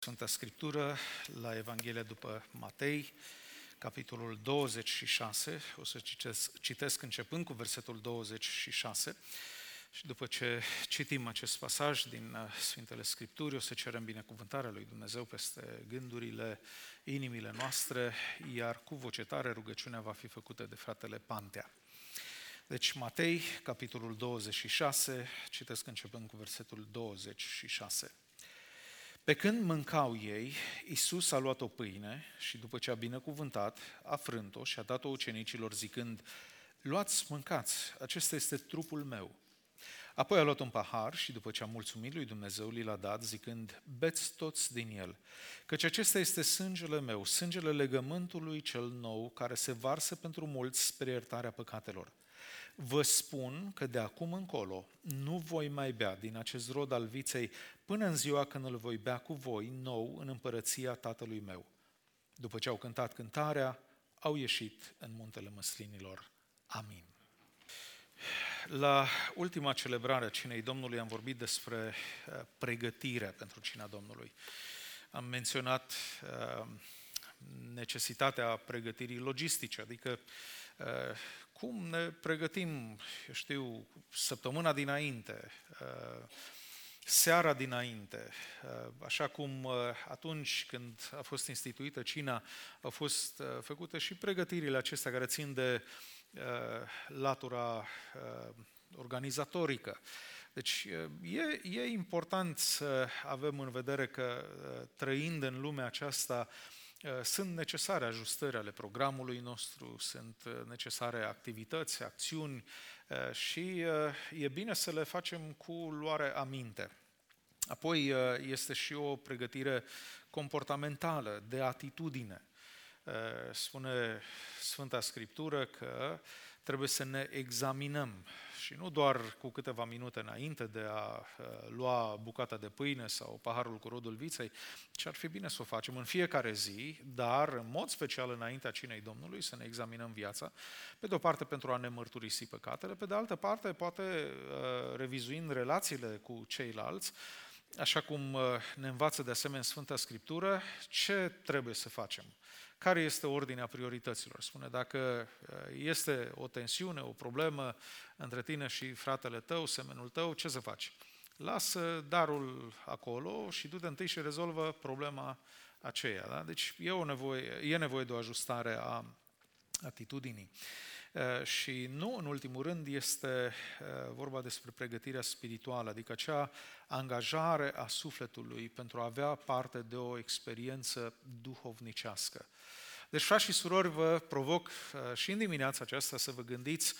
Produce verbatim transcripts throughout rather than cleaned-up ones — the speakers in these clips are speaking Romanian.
Sfânta Scriptură la Evanghelia după Matei, capitolul douăzeci și șase, o să citesc, citesc începând cu versetul douăzeci și șase și după ce citim acest pasaj din Sfintele Scripturi, o să cerem binecuvântarea lui Dumnezeu peste gândurile, inimile noastre, iar cu voce tare rugăciunea va fi făcută de fratele Pantea. Deci Matei, capitolul douăzeci și șase, citesc începând cu versetul douăzeci și șase. Pe când mâncau ei, Iisus a luat o pâine și după ce a binecuvântat, a frânt-o și a dat-o ucenicilor zicând: luați, mâncați, acesta este trupul meu. Apoi a luat un pahar și după ce a mulțumit lui Dumnezeu, li l-a dat zicând: beți toți din el, căci acesta este sângele meu, sângele legământului cel nou, care se varsă pentru mulți spre iertarea păcatelor. Vă spun că de acum încolo nu voi mai bea din acest rod al viței până în ziua când îl voi bea cu voi nou în împărăția Tatălui meu. După ce au cântat cântarea, au ieșit în muntele măslinilor. Amin. La ultima celebrare a Cinei Domnului am vorbit despre pregătirea pentru Cina Domnului. Am menționat necesitatea pregătirii logistice, adică cum ne pregătim, eu știu, săptămâna dinainte, seara dinainte, așa cum atunci când a fost instituită cina, au fost făcute și pregătirile acestea care țin de latura organizatorică. Deci e, e important să avem în vedere că trăind în lumea aceasta, sunt necesare ajustări ale programului nostru, sunt necesare activități, acțiuni și e bine să le facem cu luare aminte. Apoi este și o pregătire comportamentală, de atitudine. Spune Sfânta Scriptură că trebuie să ne examinăm și nu doar cu câteva minute înainte de a lua bucata de pâine sau paharul cu rodul viței, ci ar fi bine să o facem în fiecare zi, dar în mod special înaintea Cinei Domnului să ne examinăm viața, pe de o parte pentru a ne mărturisi păcatele, pe de altă parte poate revizuind relațiile cu ceilalți, așa cum ne învață de asemenea Sfânta Scriptură, ce trebuie să facem. Care este ordinea priorităților? Spune, dacă este o tensiune, o problemă între tine și fratele tău, semenul tău, ce să faci? Lasă darul acolo și du-te întâi și rezolvă problema aceea. Da? Deci e, o nevoie, e nevoie de o ajustare a atitudinii. Și nu în ultimul rând este vorba despre pregătirea spirituală, adică acea angajare a sufletului pentru a avea parte de o experiență duhovnicească. Deci, frați și surori, vă provoc și în dimineața aceasta să vă gândiți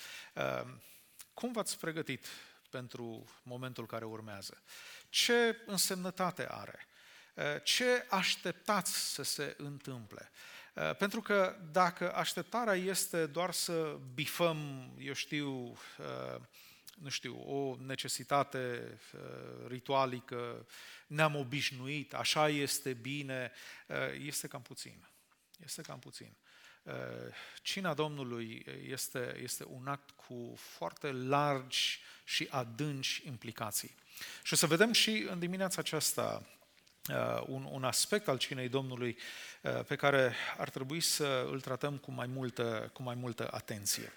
cum v-ați pregătit pentru momentul care urmează. Ce însemnătate are? Ce așteptați să se întâmple? Pentru că dacă așteptarea este doar să bifăm, eu știu, nu știu, o necesitate ritualică, ne-am obișnuit, așa este bine, este cam puțin. Este cam puțin. Cina Domnului este, este un act cu foarte largi și adânci implicații. Și o să vedem și în dimineața aceasta un, un aspect al Cinei Domnului pe care ar trebui să îl tratăm cu mai multă, cu mai multă atenție.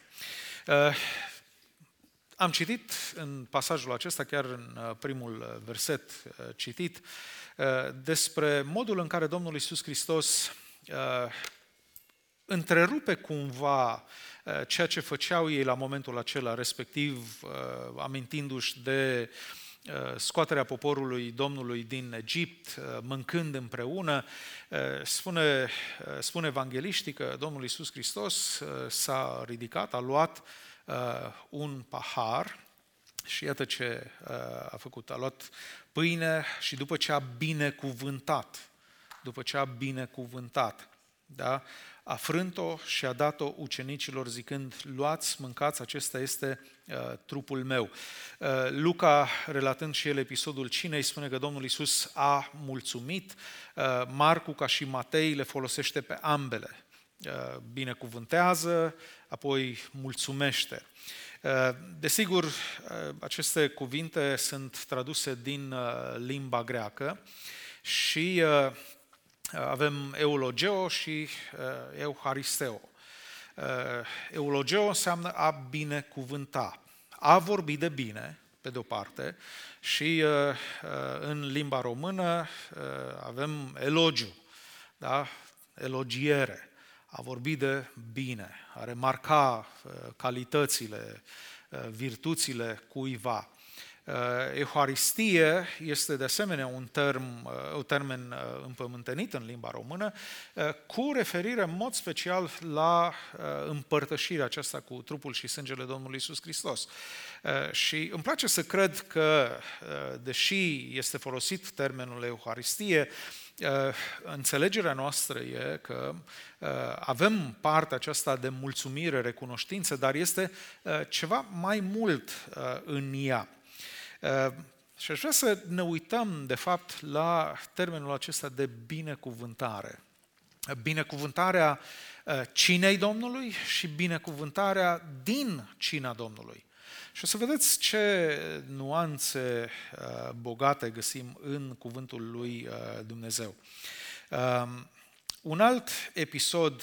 Am citit în pasajul acesta, chiar în primul verset citit, despre modul în care Domnul Iisus Hristos întrerupe cumva ceea ce făceau ei la momentul acela, respectiv amintindu-și de scoaterea poporului Domnului din Egipt, mâncând împreună. Spune, spune evangeliștii că Domnul Iisus Hristos s-a ridicat, a luat un pahar și iată ce a făcut. A luat pâine și după ce a binecuvântat, după ce a binecuvântat, da? A frânt-o și a dat-o ucenicilor zicând: luați, mâncați, acesta este uh, trupul meu. Uh, Luca, relatând și el episodul cinei, spune că Domnul Iisus a mulțumit. Uh, Marcu, ca și Matei, le folosește pe ambele. Uh, binecuvântează, apoi mulțumește. Uh, desigur, uh, aceste cuvinte sunt traduse din uh, limba greacă Și uh, avem eulogeo și uh, euharisteo. Uh, eulogeo înseamnă a binecuvânta, a vorbi de bine, pe de o parte, și uh, uh, în limba română uh, avem elogiu, da? Elogiere, a vorbi de bine, a remarca uh, calitățile, uh, virtuțile cuiva. Euharistie este de asemenea un, term, un termen împământenit în limba română, cu referire în mod special la împărtășirea aceasta cu trupul și sângele Domnului Iisus Hristos. Și îmi place să cred că, deși este folosit termenul Euharistie, înțelegerea noastră e că avem partea aceasta de mulțumire, recunoștință, dar este ceva mai mult în ea. Și aș vrea să ne uităm, de fapt, la termenul acesta de binecuvântare. Binecuvântarea cinei Domnului și binecuvântarea din cina Domnului. Și o să vedeți ce nuanțe bogate găsim în cuvântul lui Dumnezeu. Un alt episod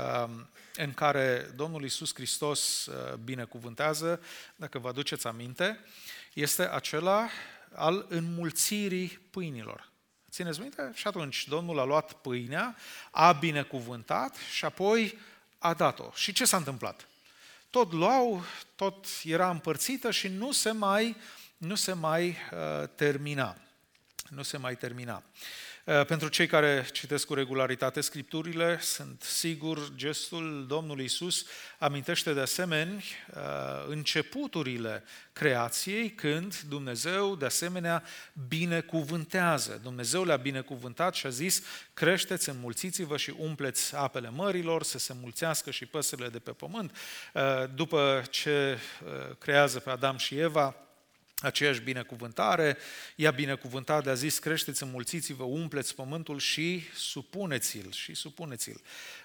în care Domnul Iisus Hristos binecuvântează, dacă vă aduceți aminte, este acela al înmulțirii pâinilor. Țineți minte? Și atunci Domnul a luat pâinea, a binecuvântat și apoi a dat-o. Și ce s-a întâmplat? Tot luau, tot era împărțită și nu se mai, nu se mai uh, termina. Nu se mai termina. Pentru cei care citesc cu regularitate Scripturile, sunt sigur, gestul Domnului Iisus amintește de asemenea începuturile creației, când Dumnezeu de asemenea binecuvântează. Dumnezeu le-a binecuvântat și a zis: creșteți, înmulțiți-vă și umpleți apele mărilor, să se mulțească și păsările de pe pământ. După ce creează pe Adam și Eva, aceeași binecuvântare, i-a binecuvântat, de a zis: creșteți, înmulțiți-vă, umpleți pământul și supuneți-l, și supuneți-l.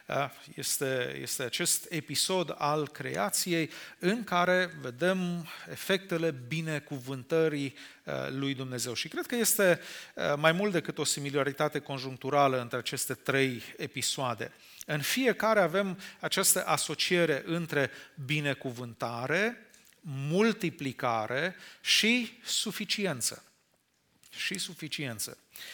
Este, este acest episod al creației în care vedem efectele binecuvântării lui Dumnezeu. Și cred că este mai mult decât o similaritate conjuncturală între aceste trei episoade. În fiecare avem această asociere între binecuvântare, multiplicare și suficiență. Și suficiență.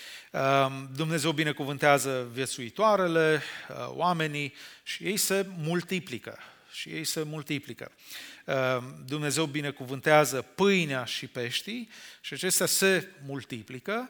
Dumnezeu binecuvântează viețuitoarele, oamenii, și ei se multiplică. Și ei se multiplică. Dumnezeu binecuvântează pâinea și peștii și acestea se multiplică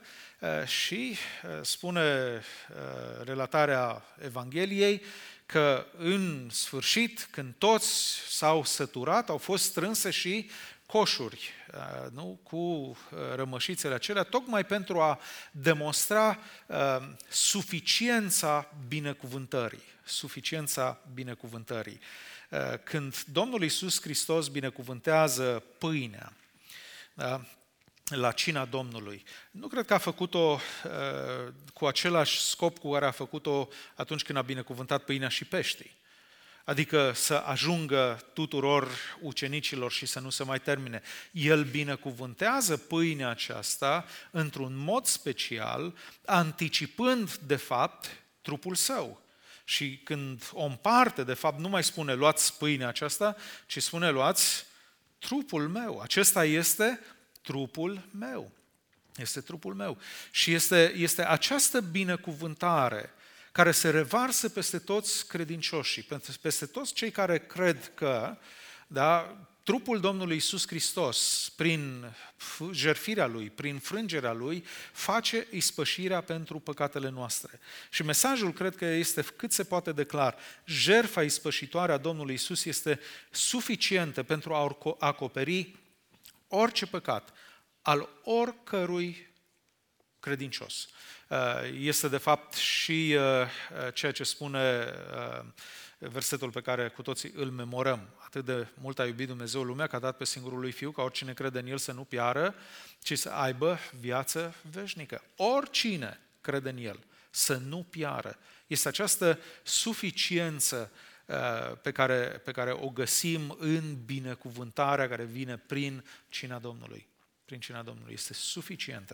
și spune relatarea Evangheliei că în sfârșit, când toți s-au săturat, au fost strânse și coșuri, nu? Cu rămășițele acelea, tocmai pentru a demonstra uh, suficiența binecuvântării. Suficiența binecuvântării. Uh, când Domnul Iisus Hristos binecuvântează pâinea, da? La cina Domnului, nu cred că a făcut-o uh, cu același scop cu care a făcut-o atunci când a binecuvântat pâinea și peștii. Adică să ajungă tuturor ucenicilor și să nu se mai termine. El binecuvântează pâinea aceasta într-un mod special, anticipând de fapt trupul său. Și când o împarte, de fapt, nu mai spune luați pâinea aceasta, ci spune luați trupul meu. Acesta este trupul meu. Este trupul meu. Și este, este această binecuvântare care se revarsă peste toți credincioșii, peste toți cei care cred că, da, trupul Domnului Iisus Hristos, prin jertfirea Lui, prin frângerea Lui, face ispășirea pentru păcatele noastre. Și mesajul cred că este cât se poate de clar. Jertfa ispășitoare a Domnului Iisus este suficientă pentru a acoperi orice păcat al oricărui credincios. Este de fapt și ceea ce spune versetul pe care cu toții îl memorăm. Atât de mult a iubit Dumnezeu lumea că a dat pe singurul lui Fiu, ca oricine crede în El să nu piară, ci să aibă viață veșnică. Oricine crede în El să nu piară. Este această suficiență pe care, pe care o găsim în binecuvântarea care vine prin cina Domnului. Prin cina Domnului. Este suficientă.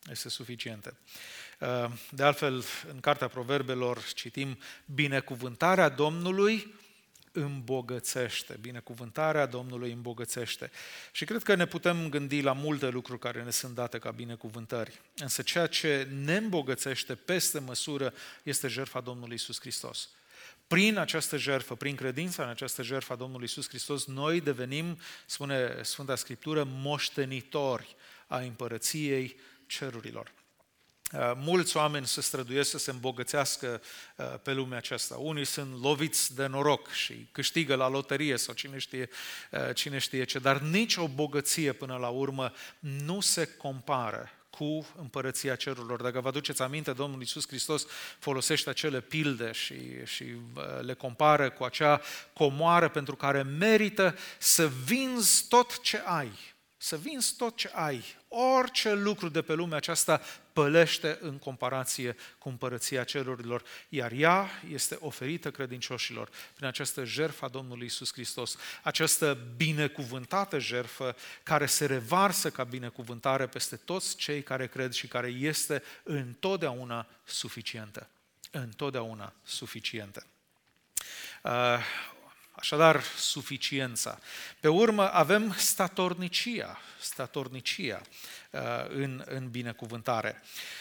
Este suficientă. De altfel, în Cartea Proverbelor citim: binecuvântarea Domnului îmbogățește. Binecuvântarea Domnului îmbogățește. Și cred că ne putem gândi la multe lucruri care ne sunt date ca binecuvântări. Însă ceea ce ne îmbogățește peste măsură este jertfa Domnului Iisus Hristos. Prin această jertfă, prin credința în această jertfă a Domnului Iisus Hristos, noi devenim, spune Sfânta Scriptură, moștenitori a împărăției cerurilor. Mulți oameni se străduiesc să se îmbogățească pe lumea aceasta. Unii sunt loviți de noroc și câștigă la loterie sau cine știe, cine știe ce, dar nici o bogăție până la urmă nu se compară cu împărăția cerurilor. Dacă vă aduceți aminte, Domnul Iisus Hristos folosește acele pilde și, și le compară cu acea comoară pentru care merită să vinzi tot ce ai. Să vinzi tot ce ai. Orice lucru de pe lumea aceasta pălește în comparație cu împărăția cerurilor, iar ea este oferită credincioșilor prin această jertfă a Domnului Iisus Hristos, această binecuvântată jertfă care se revarsă ca binecuvântare peste toți cei care cred și care este întotdeauna suficientă. Întotdeauna suficientă. Așadar, suficiența. Pe urmă avem statornicia, statornicia în, în binecuvântare.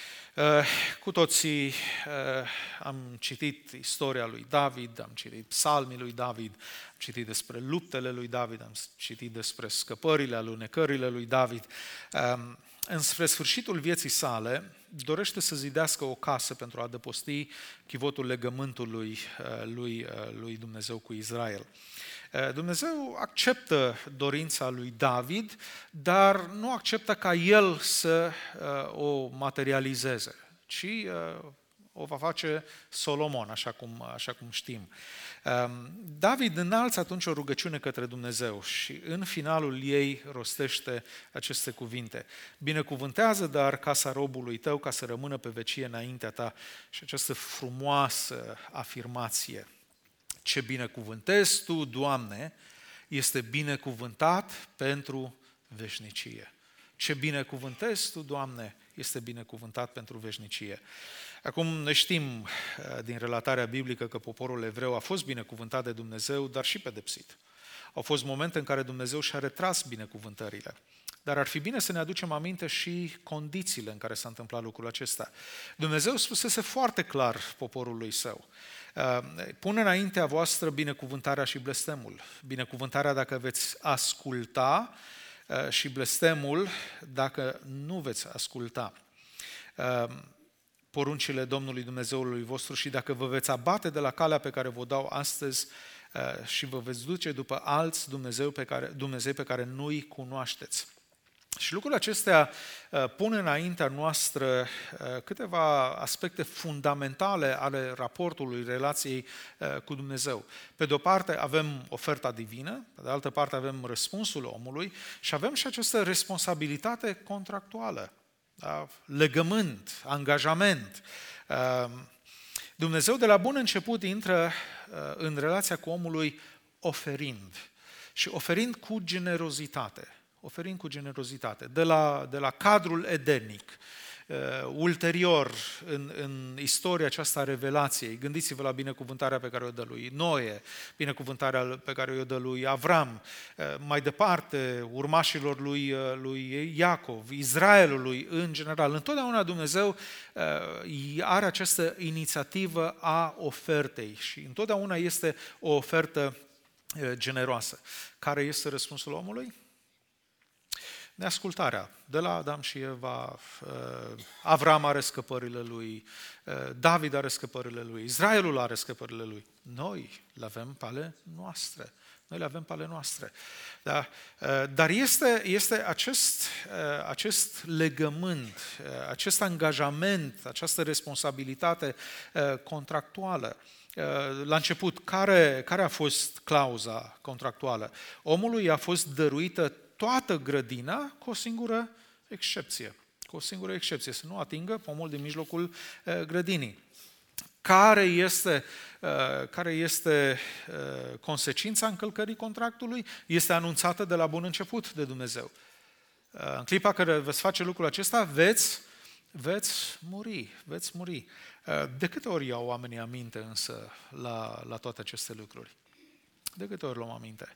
Cu toții am citit istoria lui David, am citit psalmii lui David, am citit despre luptele lui David, am citit despre scăpările, alunecările lui David. Înspre sfârșitul vieții sale, dorește să zidească o casă pentru a adăposti chivotul legământului lui, lui Dumnezeu cu Israel. Dumnezeu acceptă dorința lui David, dar nu acceptă ca el să o materializeze, ci o va face Solomon, așa cum, așa cum știm. David înalță atunci o rugăciune către Dumnezeu și în finalul ei rostește aceste cuvinte: binecuvântează dar casa robului tău ca să rămână pe vecie înaintea ta. Și această frumoasă afirmație: ce binecuvântezi tu, Doamne, este binecuvântat pentru veșnicie. Ce binecuvântezi tu, Doamne, este binecuvântat pentru veșnicie. Acum, ne știm din relatarea biblică că poporul evreu a fost binecuvântat de Dumnezeu, dar și pedepsit. Au fost momente în care Dumnezeu și-a retras binecuvântările. Dar ar fi bine să ne aducem aminte și condițiile în care s-a întâmplat lucrul acesta. Dumnezeu spusese foarte clar poporului său: pun înaintea voastră binecuvântarea și blestemul. Binecuvântarea dacă veți asculta și blestemul dacă nu veți asculta poruncile Domnului Dumnezeului vostru și dacă vă veți abate de la calea pe care vă dau astăzi și vă veți duce după alți Dumnezeu pe care, Dumnezei pe care nu-i cunoașteți. Și lucrurile acestea pun înaintea noastră câteva aspecte fundamentale ale raportului, relației cu Dumnezeu. Pe de o parte avem oferta divină, pe de altă parte avem răspunsul omului și avem și această responsabilitate contractuală, da? Legământ, angajament. Dumnezeu de la bun început intră în relația cu omului oferind și oferind cu generozitate. oferind cu generozitate, de la, de la cadrul edenic. Uh, ulterior, în, în istoria aceasta a revelației, gândiți-vă la binecuvântarea pe care o dă lui Noe, binecuvântarea pe care o dă lui Avram, uh, mai departe, urmașilor lui, uh, lui Iacov, Israelului în general. Întotdeauna Dumnezeu uh, are această inițiativă a ofertei și întotdeauna este o ofertă uh, generoasă. Care este răspunsul omului? Neascultarea. De la Adam și Eva, Avram are scăpările lui, David are scăpările lui, Israelul are scăpările lui. Noi le avem pe ale noastre. Noi le avem pe ale noastre. Da? Dar este, este acest, acest legământ, acest angajament, această responsabilitate contractuală. La început, care, care a fost clauza contractuală? Omului a fost dăruită toată grădina cu o singură excepție. Cu o singură excepție, să nu atingă pomul din mijlocul uh, grădinii. Care este, uh, care este uh, consecința încălcării contractului? Este anunțată de la bun început de Dumnezeu. Uh, în clipa care veți face lucrul acesta, veți veți muri, veți muri. De câte ori iau oamenii aminte însă la, la toate aceste lucruri? De câte ori luăm aminte?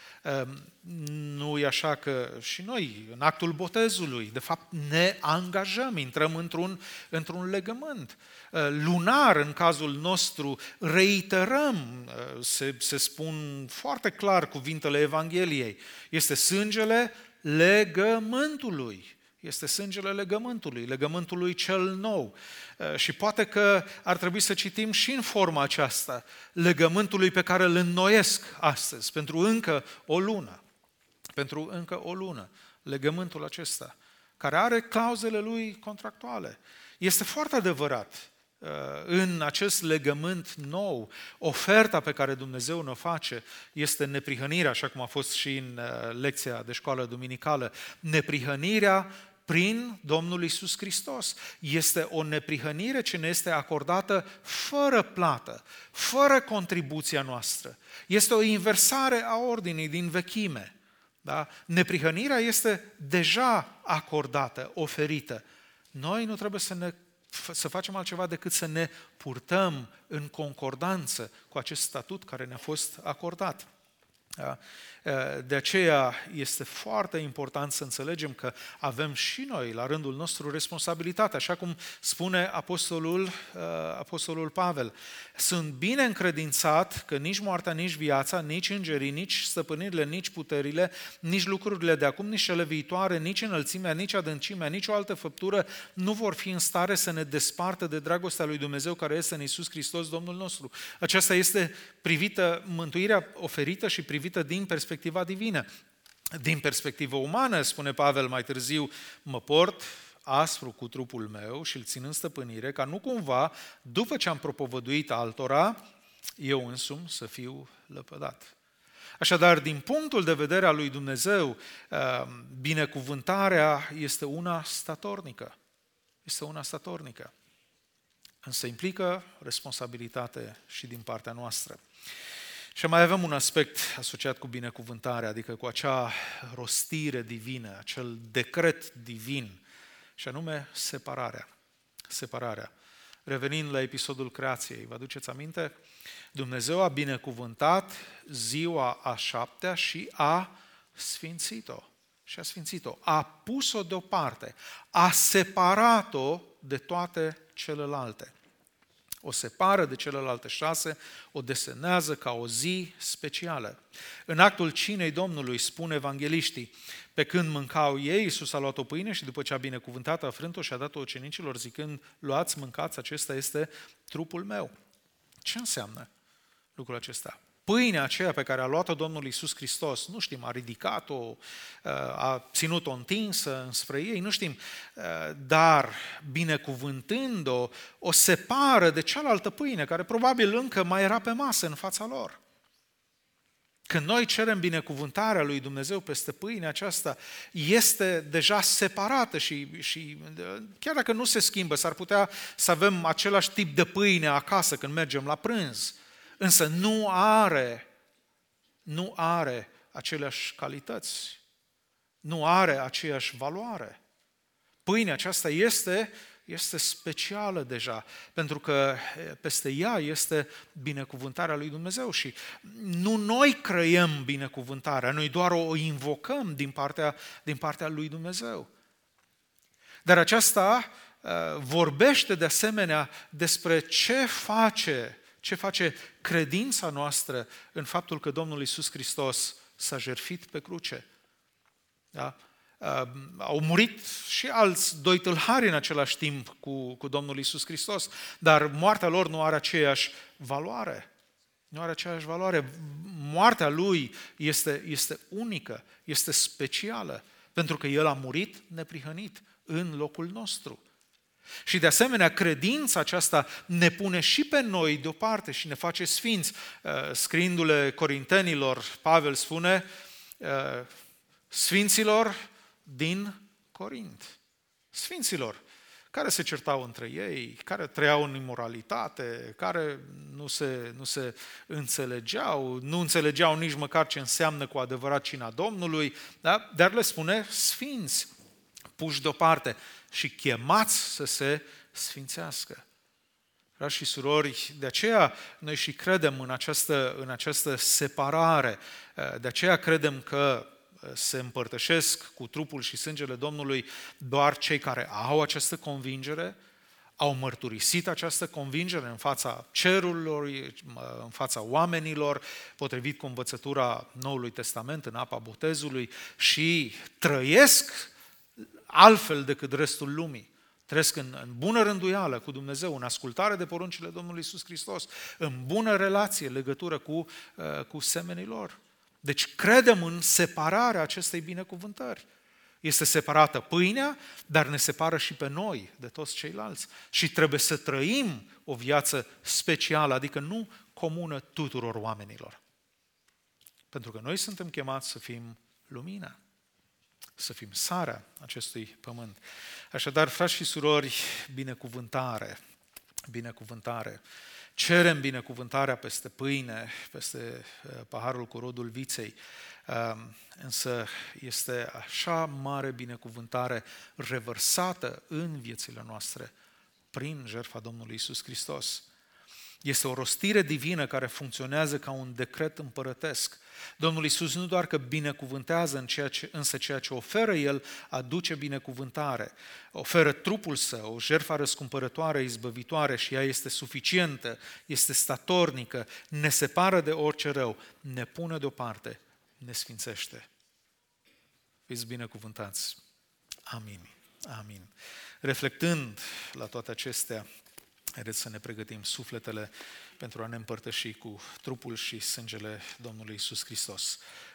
Nu e așa că și noi, în actul botezului, de fapt ne angajăm, intrăm într-un, într-un legământ. Lunar, în cazul nostru, reiterăm, se, se spun foarte clar cuvintele Evangheliei, este sângele legământului. Este sângele legământului, legământului cel nou. Și poate că ar trebui să citim și în forma aceasta, legământului pe care îl înnoiesc astăzi, pentru încă o lună. Pentru încă o lună, legământul acesta, care are clauzele lui contractuale. Este foarte adevărat. În acest legământ nou, oferta pe care Dumnezeu ne-o face este neprihănirea, așa cum a fost și în lecția de școală duminicală, neprihănirea prin Domnul Iisus Hristos. Este o neprihănire ce ne este acordată fără plată, fără contribuția noastră. Este o inversare a ordinii din vechime. Da? Neprihănirea este deja acordată, oferită. Noi nu trebuie să ne să facem altceva decât să ne purtăm în concordanță cu acest statut care ne-a fost acordat. De aceea este foarte important să înțelegem că avem și noi, la rândul nostru, responsabilitate, așa cum spune apostolul, apostolul Pavel. Sunt bine încredințat că nici moartea, nici viața, nici îngerii, nici stăpânirile, nici puterile, nici lucrurile de acum, nici cele viitoare, nici înălțimea, nici adâncimea, nici o altă făptură nu vor fi în stare să ne despartă de dragostea lui Dumnezeu care este în Iisus Hristos, Domnul nostru. Aceasta este privită, mântuirea oferită și privită din perspectiva divină. Din perspectivă umană, spune Pavel mai târziu, mă port aspru cu trupul meu și îl țin în stăpânire, ca nu cumva, după ce am propovăduit altora, eu însumi să fiu lepădat. Așadar, din punctul de vedere al lui Dumnezeu, binecuvântarea este una statornică. Este una statornică. Însă implică responsabilitate și din partea noastră. Și mai avem un aspect asociat cu binecuvântarea, adică cu acea rostire divină, acel decret divin, și anume separarea. Separarea. Revenind la episodul creației, vă aduceți aminte? Dumnezeu a binecuvântat ziua a șaptea și a sfințit-o. Și a sfințit-o. A pus-o deoparte. A separat-o de toate celelalte. O separă de celelalte șase, o desenează ca o zi specială. În actul cinei Domnului spun evangheliștii, pe când mâncau ei, Iisus a luat o pâine și după ce a binecuvântat, a frânt-o și a dat-o ucenicilor zicând, luați, mâncați, acesta este trupul meu. Ce înseamnă lucrul acesta? Pâinea aceea pe care a luat-o Domnul Iisus Hristos, nu știm, a ridicat-o, a ținut-o întinsă înspre ei, nu știm, dar binecuvântând-o, o separă de cealaltă pâine, care probabil încă mai era pe masă în fața lor. Când noi cerem binecuvântarea lui Dumnezeu peste pâinea aceasta, este deja separată și, și chiar dacă nu se schimbă, s-ar putea să avem același tip de pâine acasă când mergem la prânz, însă nu are, nu are aceleași calități, nu are aceeași valoare. Pâinea aceasta este, este specială deja, pentru că peste ea este binecuvântarea lui Dumnezeu și nu noi creăm binecuvântarea, noi doar o invocăm din partea, din partea lui Dumnezeu. Dar aceasta uh, vorbește de asemenea despre ce face Ce face credința noastră în faptul că Domnul Iisus Hristos s-a jertfit pe cruce? Da? Au murit și alți doi tâlhari în același timp cu, cu Domnul Iisus Hristos, dar moartea lor nu are aceeași valoare. Nu are aceeași valoare. Moartea lui este, este unică, este specială, pentru că el a murit neprihănit în locul nostru. Și de asemenea, credința aceasta ne pune și pe noi deoparte și ne face sfinți. Scriindu-le Corintenilor, Pavel spune, sfinților din Corint. Sfinților, care se certau între ei, care trăiau în imoralitate, care nu se, nu se înțelegeau, nu înțelegeau nici măcar ce înseamnă cu adevărat cina Domnului, da? Dar le spune sfinți. puși deoparte și chemați să se sfințească. Frați și surori, de aceea noi și credem în această, în această separare, de aceea credem că se împărtășesc cu trupul și sângele Domnului doar cei care au această convingere, au mărturisit această convingere în fața cerurilor, în fața oamenilor, potrivit cu învățătura Noului Testament în apa botezului și trăiesc altfel decât restul lumii. Trăiesc în, în bună rânduială cu Dumnezeu, în ascultare de poruncile Domnului Iisus Hristos, în bună relație, legătură cu, uh, cu semenii lor. Deci credem în separarea acestei binecuvântări. Este separată pâinea, dar ne separă și pe noi de toți ceilalți. Și trebuie să trăim o viață specială, adică nu comună tuturor oamenilor. Pentru că noi suntem chemați să fim lumina, să fim sarea acestui pământ. Așadar, frați și surori, binecuvântare, binecuvântare. Cerem binecuvântarea peste pâine, peste paharul cu rodul viței, însă este așa mare binecuvântare revărsată în viețile noastre prin jertfa Domnului Iisus Hristos. Este o rostire divină care funcționează ca un decret împărătesc. Domnul Iisus nu doar că binecuvântează, în ceea ce, însă ceea ce oferă El aduce binecuvântare. Oferă trupul Său, o jertfă răscumpărătoare, izbăvitoare și ea este suficientă, este statornică, ne separă de orice rău, ne pune deoparte, ne sfințește. Fiți binecuvântați. Amin. Amin. Reflectând la toate acestea, haideți să ne pregătim sufletele pentru a ne împărtăși cu trupul și sângele Domnului Iisus Hristos.